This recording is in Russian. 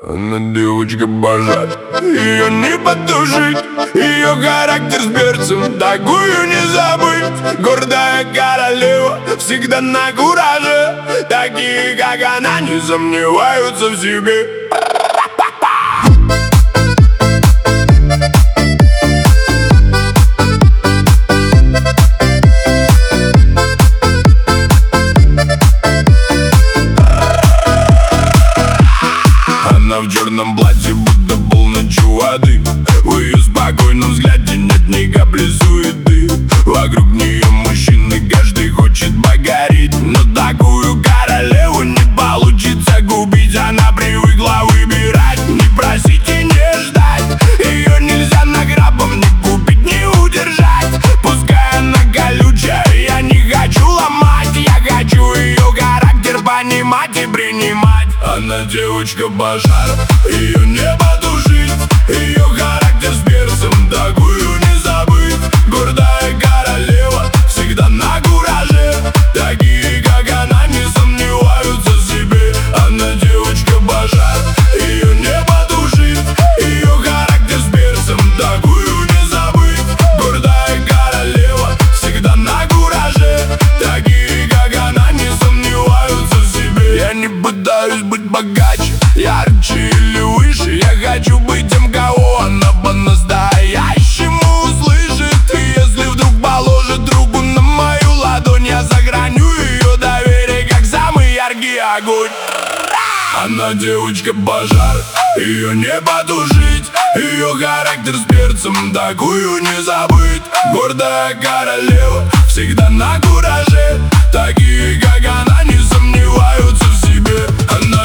Она девочка божа, ее не потушить. Ее характер с перцем, такую не забыть. Гордая королева, всегда на кураже. Такие, как она, не сомневаются в себе. Она в черном платье, будто полночью воды. В ее спокойном взгляде нет ни капли суеты. Вокруг нее мужчины, каждый хочет погореть. Но такую королеву не получится купить. Она привыкла выбирать, не просить и не ждать. Ее нельзя награбом ни купить, ни удержать. Пускай она колючая, я не хочу ломать. Я хочу ее характер понимать и принимать. Она девочка-пожар, ее не потушить. Ее характер с перцем, такую не забыть. Гордая королева, всегда на кураже. Такие, как она, не сомневаются в себе. Она девочка-пожар, ее не потушить. Ее характер с перцем, такую не забыть. Гордая королева, всегда на кураже. Такие, как она, не сомневаются в себе. Я не пытаюсь быть богаче, ярче или выше. Я хочу быть тем, кого она по-настоящему услышит. И если вдруг положит руку на мою ладонь, я сохраню ее доверие, как самый яркий огонь. Она девочка-пожар, ее не потушить. Ее характер с перцем, такую не забыть. Гордая королева, всегда на кураже. Такие, как она, не сомневаются в себе. Она